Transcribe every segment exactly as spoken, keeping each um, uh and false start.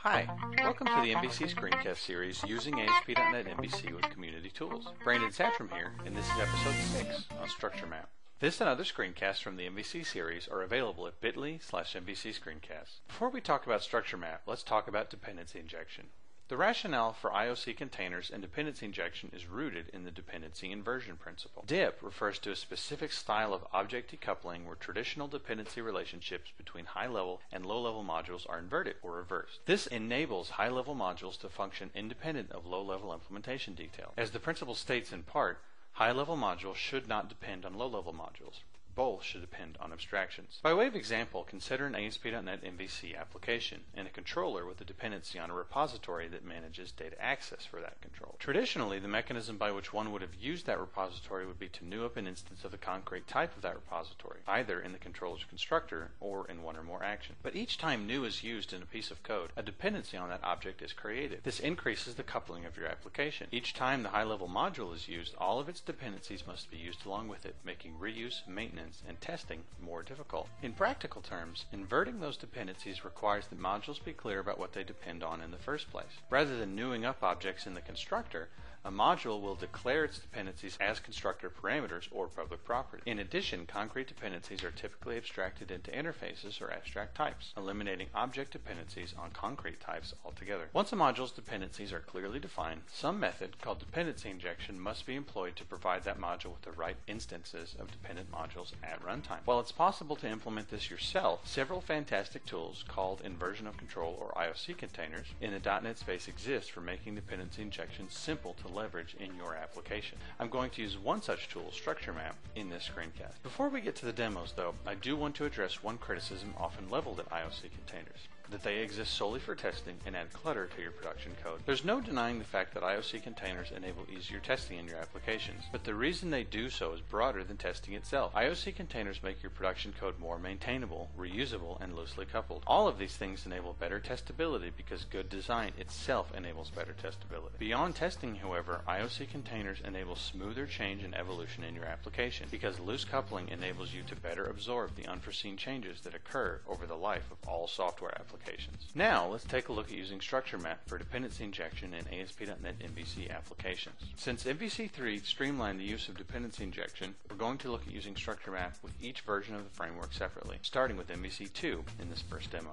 Hi, welcome to the M V C Screencast series using A S P dot net M V C with Community Tools. Brandon Satcham here, and this is episode six on Structure Map. This and other screencasts from the M V C series are available at bit.ly slash MVC Screencast. Before we talk about Structure Map, let's talk about dependency injection. The rationale for I O C containers and dependency injection is rooted in the dependency inversion principle. D I P refers to a specific style of object decoupling where traditional dependency relationships between high-level and low-level modules are inverted or reversed. This enables high-level modules to function independent of low-level implementation detail. As the principle states in part, high-level modules should not depend on low-level modules. Both should depend on abstractions. By way of example, consider an A S P dot net M V C application and a controller with a dependency on a repository that manages data access for that controller. Traditionally, the mechanism by which one would have used that repository would be to new up an instance of the concrete type of that repository, either in the controller's constructor or in one or more actions. But each time new is used in a piece of code, a dependency on that object is created. This increases the coupling of your application. Each time the high-level module is used, all of its dependencies must be used along with it, making reuse, maintenance, and testing more difficult. In practical terms, inverting those dependencies requires that modules be clear about what they depend on in the first place. Rather than newing up objects in the constructor, a module will declare its dependencies as constructor parameters or public property. In addition, concrete dependencies are typically abstracted into interfaces or abstract types, eliminating object dependencies on concrete types altogether. Once a module's dependencies are clearly defined, some method called dependency injection must be employed to provide that module with the right instances of dependent modules at runtime. While it's possible to implement this yourself, several fantastic tools called inversion of control or I O C containers in the dot net space exist for making dependency injection simple to leverage in your application. I'm going to use one such tool, Structure Map, in this screencast. Before we get to the demos, though, I do want to address one criticism often leveled at I O C containers: that they exist solely for testing and add clutter to your production code. There's no denying the fact that I O C containers enable easier testing in your applications, but the reason they do so is broader than testing itself. I O C containers make your production code more maintainable, reusable, and loosely coupled. All of these things enable better testability because good design itself enables better testability. Beyond testing, however, I O C containers enable smoother change and evolution in your application because loose coupling enables you to better absorb the unforeseen changes that occur over the life of all software applications. Now, let's take a look at using Structure Map for dependency injection in A S P dot net M V C applications. Since M V C three streamlined the use of dependency injection, we're going to look at using Structure Map with each version of the framework separately, starting with M V C two in this first demo.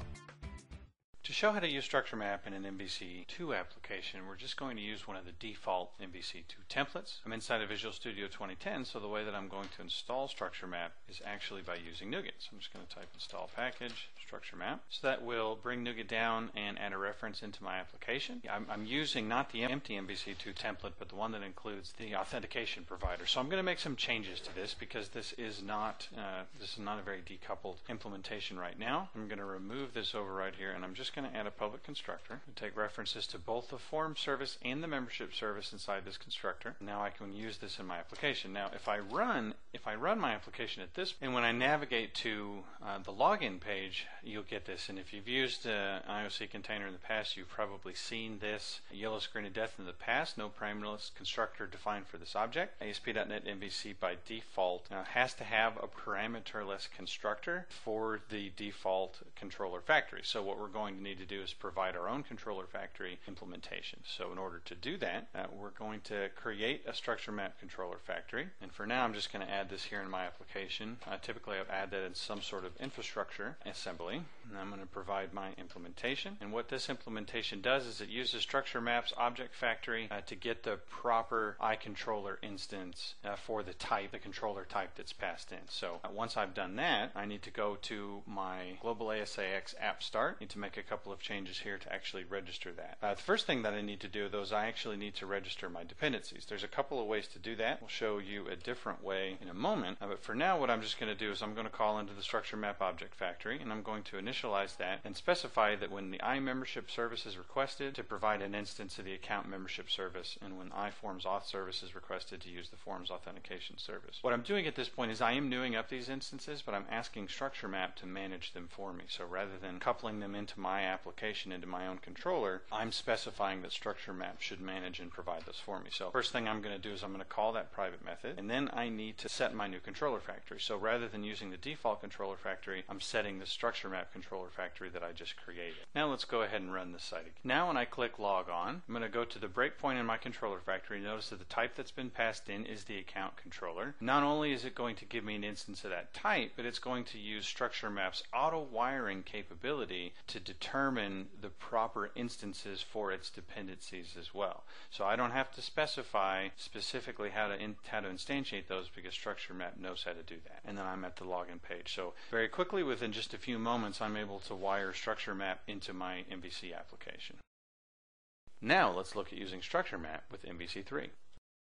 To show how to use Structure Map in an M V C two application, we're just going to use one of the default M V C two templates. I'm inside of Visual Studio twenty ten, so the way that I'm going to install Structure Map is actually by using NuGet. So I'm just going to type install package, Structure Map. So that will bring NuGet down and add a reference into my application. I'm, I'm using not the empty M V C two template, but the one that includes the authentication provider. So I'm going to make some changes to this because this is not uh, this is not a very decoupled implementation right now. I'm going to remove this override here, and I'm just going to add a public constructor and take references to both the form service and the membership service inside this constructor. Now I can use this in my application. Now if I run if I run my application at this, and when I navigate to uh, the login page, you'll get this. And if you've used an I O C container in the past, you've probably seen this yellow screen of death in the past. No parameterless constructor defined for this object. A S P dot net M V C by default uh, has to have a parameterless constructor for the default controller factory. So what we're going to need to do is provide our own controller factory implementation. So in order to do that, uh, we're going to create a Structure Map controller factory. And for now, I'm just going to add this here in my application. Uh, typically, I would add that in some sort of infrastructure assembly. And I'm going to provide my implementation. And what this implementation does is it uses Structure Map's object factory uh, to get the proper iController instance uh, for the type, the controller type that's passed in. So uh, once I've done that, I need to go to my global A S A X app start. I need to make a couple of changes here to actually register that. Uh, the first thing that I need to do, though, is I actually need to register my dependencies. There's a couple of ways to do that. We'll show you a different way in a moment. Uh, but for now, what I'm just going to do is I'm going to call into the Structure Map object factory, and I'm going to initialize that and specify that when the iMembership service is requested, to provide an instance of the account membership service, and when iForms auth service is requested, to use the forms authentication service. What I'm doing at this point is I am newing up these instances, but I'm asking Structure Map to manage them for me. So rather than coupling them into my application into my own controller, I'm specifying that Structure Map should manage and provide those for me. So first thing I'm going to do is I'm going to call that private method, and then I need to set my new controller factory. So rather than using the default controller factory, I'm setting the Structure Map controller controller factory that I just created. Now let's go ahead and run this site again. Now when I click log on, I'm going to go to the breakpoint in my controller factory. Notice that the type that's been passed in is the account controller. Not only is it going to give me an instance of that type, but it's going to use StructureMap's auto wiring capability to determine the proper instances for its dependencies as well. So I don't have to specify specifically how to in, how to instantiate those, because StructureMap knows how to do that. And then I'm at the login page. So very quickly, within just a few moments, I'm able to wire StructureMap into my M V C application. Now let's look at using StructureMap with M V C three.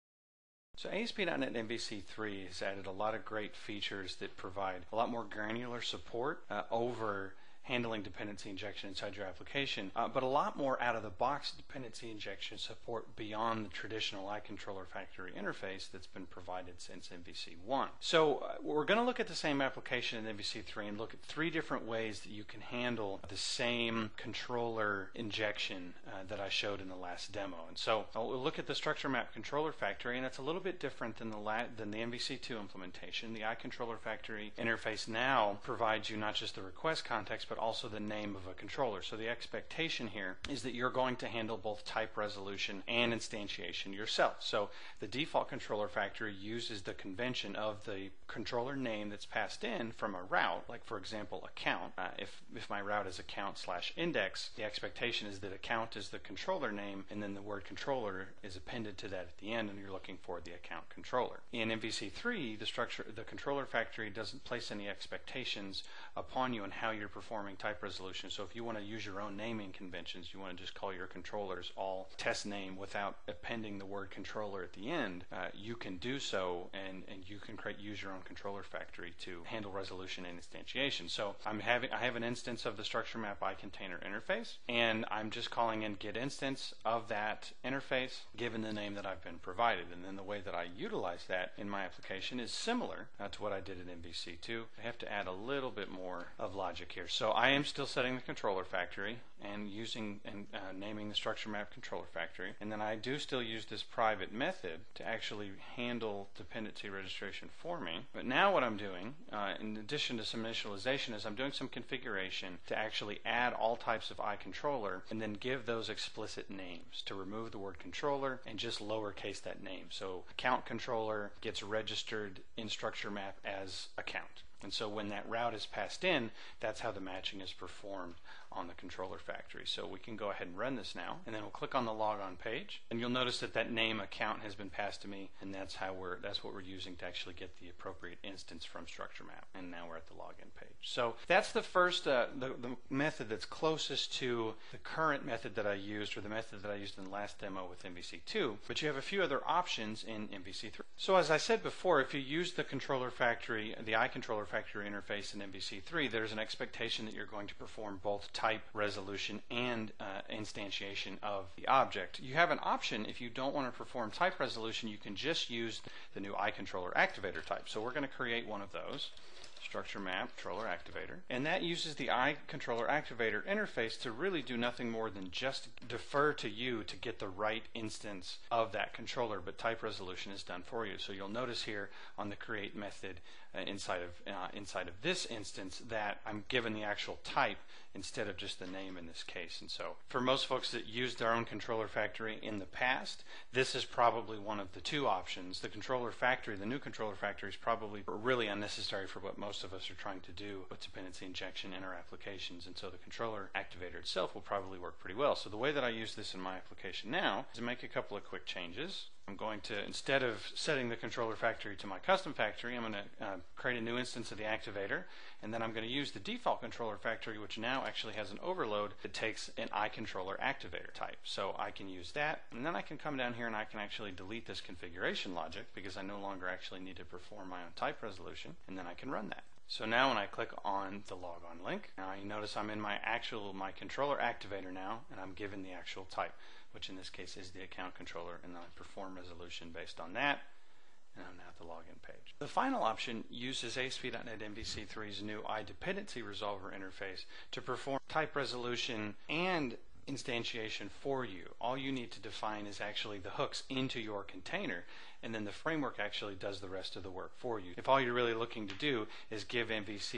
So A S P dot net M V C three has added a lot of great features that provide a lot more granular support uh, over handling dependency injection inside your application, uh, but a lot more out-of-the-box dependency injection support beyond the traditional iController factory interface that's been provided since M V C one. So uh, we're going to look at the same application in M V C three and look at three different ways that you can handle the same controller injection uh, that I showed in the last demo. And so we'll look at the StructureMap controller factory, and it's a little bit different than the, la than the M V C two implementation. The iController factory interface now provides you not just the request context, but also the name of a controller. So the expectation here is that you're going to handle both type resolution and instantiation yourself. So the default controller factory uses the convention of the controller name that's passed in from a route, like for example account. Uh, if, if my route is account slash index, the expectation is that account is the controller name, and then the word controller is appended to that at the end, and you're looking for the account controller. In M V C three, the structure, the controller factory doesn't place any expectations upon you on how you're performing type resolution. So if you want to use your own naming conventions, you want to just call your controllers all test name without appending the word controller at the end, uh, you can do so, and, and you can create use your own controller factory to handle resolution and instantiation. So I'm having I have an instance of the StructureMap iContainer interface, and I'm just calling in get instance of that interface given the name that I've been provided. And then the way that I utilize that in my application is similar uh, to what I did in M V C two. I have to add a little bit more of logic here. So I am still setting the controller factory and using and uh, naming the StructureMap controller factory, and then I do still use this private method to actually handle dependency registration for me. But now what I'm doing, uh, in addition to some initialization, is I'm doing some configuration to actually add all types of iController and then give those explicit names to remove the word controller and just lowercase that name. So account controller gets registered in StructureMap as account. And so when that route is passed in, that's how the matching is performed on the controller factory. So we can go ahead and run this now, and then we'll click on the logon page, and you'll notice that that name account has been passed to me, and that's how we're that's what we're using to actually get the appropriate instance from StructureMap. And now we're at the login page. So that's the first uh, the, the method that's closest to the current method that I used, or the method that I used in the last demo with M V C two. But you have a few other options in M V C three. So as I said before, if you use the controller factory, the iController factory interface in M V C three, there's an expectation that you're going to perform both type resolution and uh, instantiation of the object. You have an option if you don't want to perform type resolution. You can just use the new iController activator type. So we're going to create one of those. StructureMap controller activator, and that uses the iController activator interface to really do nothing more than just defer to you to get the right instance of that controller, but type resolution is done for you. So you'll notice here on the create method uh, inside of uh, inside of this instance that I'm given the actual type instead of just the name in this case. And so for most folks that used their own controller factory in the past, this is probably one of the two options. The controller factory, the new controller factory, is probably really unnecessary for what most of us are trying to do with dependency injection in our applications, and so the controller activator itself will probably work pretty well. So the way that I use this in my application now is to make a couple of quick changes. I'm going to, instead of setting the controller factory to my custom factory, I'm going to uh, create a new instance of the activator, and then I'm going to use the default controller factory, which now actually has an overload that takes an iController activator type. So I can use that, and then I can come down here and I can actually delete this configuration logic because I no longer actually need to perform my own type resolution, and then I can run that. So now when I click on the logon link, now you notice I'm in my actual, my controller activator now, and I'm given the actual type, which in this case is the account controller, and then I perform resolution based on that, and I'm now at the login page. The final option uses A S P dot net M V C three's new iDependency Resolver interface to perform type resolution and instantiation for you. All you need to define is actually the hooks into your container, and then the framework actually does the rest of the work for you. If all you're really looking to do is give M V C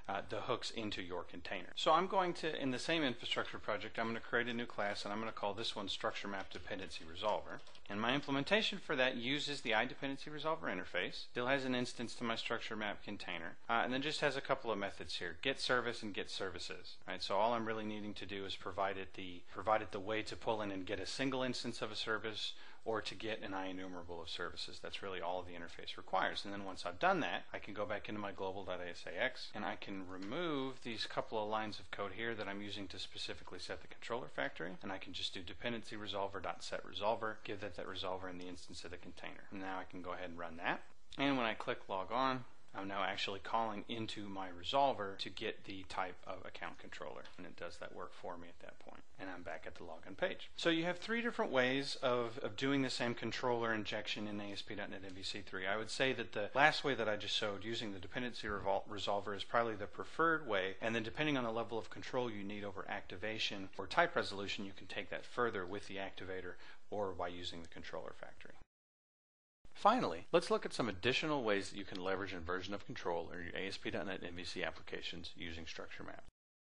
uh, the hooks into your container. So I'm going to, in the same infrastructure project, I'm going to create a new class, and I'm going to call this one Structure Map Dependency Resolver. And my implementation for that uses the iDependency Resolver interface, still has an instance to my structure map container, uh, and then just has a couple of methods here, get service and get services. Right? So all I'm really needing to do is provide it the provide it the way to pull in and get a single instance of a service, or to get an IEnumerable of services. That's really all the interface requires. And then once I've done that, I can go back into my global.asax and I can remove these couple of lines of code here that I'm using to specifically set the controller factory, and I can just do dependency resolver.setResolver, give that that resolver in the instance of the container. And now I can go ahead and run that. And when I click log on, I'm now actually calling into my resolver to get the type of account controller, and it does that work for me at that point. And I'm back at the login page. So you have three different ways of, of doing the same controller injection in A S P dot net M V C three. I would say that the last way that I just showed, using the dependency revol resolver, is probably the preferred way, and then depending on the level of control you need over activation or type resolution, you can take that further with the activator or by using the controller factory. Finally, let's look at some additional ways that you can leverage inversion of control in your A S P dot net M V C applications using structure maps.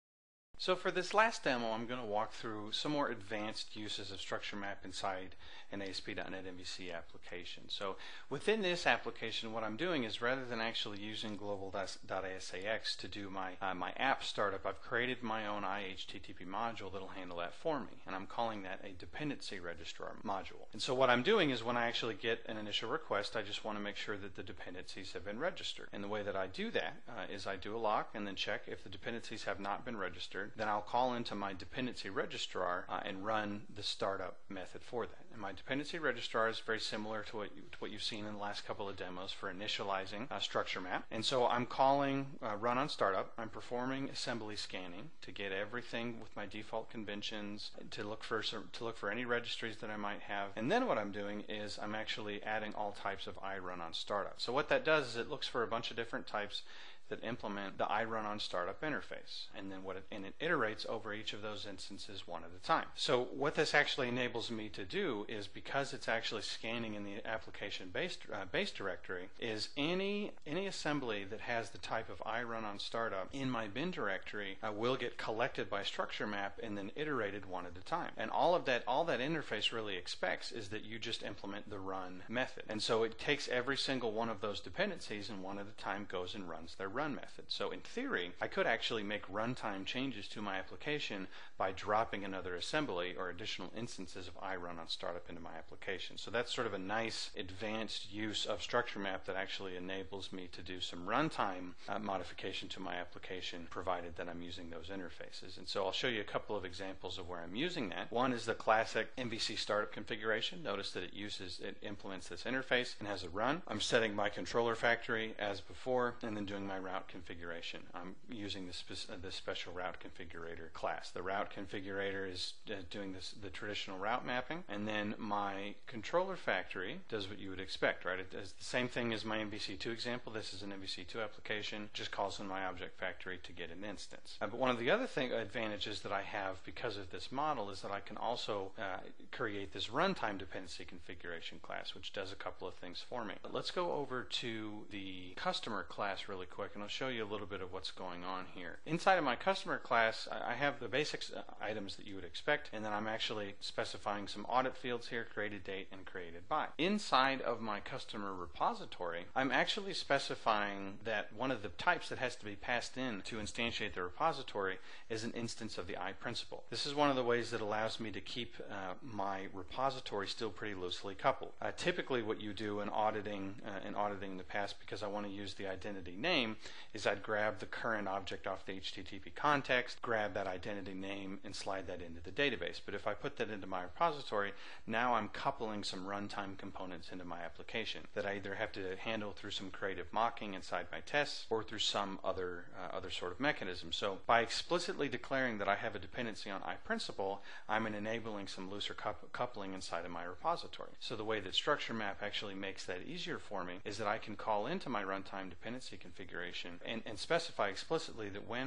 So for this last demo, I'm going to walk through some more advanced uses of structure map inside an A S P dot net M V C application. So within this application, what I'm doing is, rather than actually using global.asax to do my uh, my app startup, I've created my own I H T T P module that'll handle that for me, and I'm calling that a dependency registrar module. And so what I'm doing is, when I actually get an initial request, I just want to make sure that the dependencies have been registered. And the way that I do that uh, is I do a lock and then check if the dependencies have not been registered. Then I'll call into my dependency registrar uh, and run the startup method for that. And my dependency registrar is very similar to what, you, to what you've seen in the last couple of demos for initializing a structure map. And so I'm calling uh, run on startup. I'm performing assembly scanning to get everything with my default conventions, to look for some, to look for any registries that I might have. And then what I'm doing is I'm actually adding all types of iRun on startup. So what that does is it looks for a bunch of different types that implement the iRun on startup interface, and then what it, and it iterates over each of those instances one at a time. So what this actually enables me to do is, because it's actually scanning in the application base, uh, base directory, is any any assembly that has the type of iRun on startup in my bin directory uh, will get collected by structure map and then iterated one at a time. And all of that, all that interface really expects is that you just implement the run method. And so it takes every single one of those dependencies and one at a time goes and runs their run method. So in theory, I could actually make runtime changes to my application by dropping another assembly or additional instances of iRun on startup into my application. So that's sort of a nice advanced use of structure map that actually enables me to do some runtime uh, modification to my application, provided that I'm using those interfaces. And so I'll show you a couple of examples of where I'm using that. One is the classic M V C startup configuration. Notice that it uses, it implements this interface and has a run. I'm setting my controller factory as before, and then doing my route configuration. I'm using this, spe uh, this special route configurator class. The route configurator is uh, doing this, the traditional route mapping, and then my controller factory does what you would expect, right? It does the same thing as my M V C two example. This is an M V C two application, just calls in my object factory to get an instance. Uh, but one of the other thing, advantages that I have because of this model is that I can also uh, create this runtime dependency configuration class, which does a couple of things for me. But let's go over to the customer class really quick, and I'll show you a little bit of what's going on here. Inside of my customer class, I have the basic items that you would expect, and then I'm actually specifying some audit fields here, created date and created by. Inside of my customer repository, I'm actually specifying that one of the types that has to be passed in to instantiate the repository is an instance of the iPrincipal. This is one of the ways that allows me to keep uh, my repository still pretty loosely coupled. Uh, typically what you do in auditing, uh, in auditing in the past, because I want to use the identity name, is I'd grab the current object off the H T T P context, grab that identity name, and slide that into the database. But if I put that into my repository, now I'm coupling some runtime components into my application that I either have to handle through some creative mocking inside my tests or through some other uh, other sort of mechanism. So by explicitly declaring that I have a dependency on iPrincipal, I'm enabling some looser coupling inside of my repository. So the way that structure map actually makes that easier for me is that I can call into my runtime dependency configuration and, and specify explicitly that when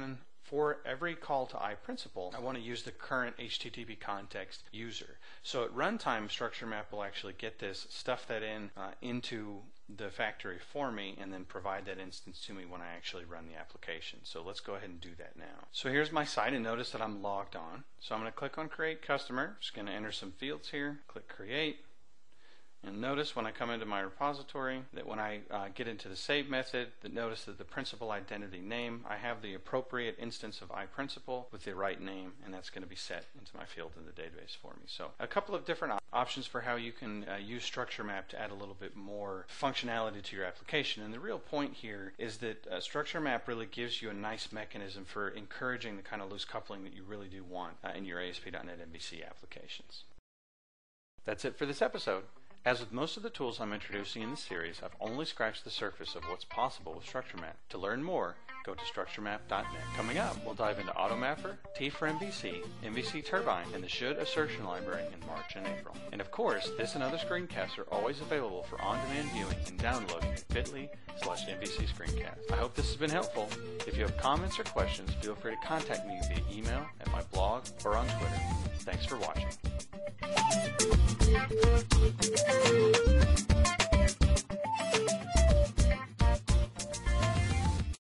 for every call to iPrincipal, I want to use the current H T T P context user. So at runtime, StructureMap will actually get this, stuff that in uh, into the factory for me, and then provide that instance to me when I actually run the application. So let's go ahead and do that now. So here's my site, and notice that I'm logged on. So I'm going to click on Create Customer. Just going to enter some fields here. Click Create. And notice when I come into my repository that when I uh, get into the save method, that notice that the principal identity name, I have the appropriate instance of iPrincipal with the right name, and that's going to be set into my field in the database for me. So a couple of different op options for how you can uh, use StructureMap to add a little bit more functionality to your application. And the real point here is that uh, StructureMap really gives you a nice mechanism for encouraging the kind of loose coupling that you really do want uh, in your A S P dot net M V C applications. That's it for this episode. As with most of the tools I'm introducing in this series, I've only scratched the surface of what's possible with StructureMap. To learn more, go to structuremap dot net. Coming up, we'll dive into AutoMapper, T for M V C, M V C Turbine, and the Should Assertion Library in March and April. And of course, this and other screencasts are always available for on-demand viewing and downloading at bit.ly slash MVC Screencast. I hope this has been helpful. If you have comments or questions, feel free to contact me via email, at my blog, or on Twitter. Thanks for watching.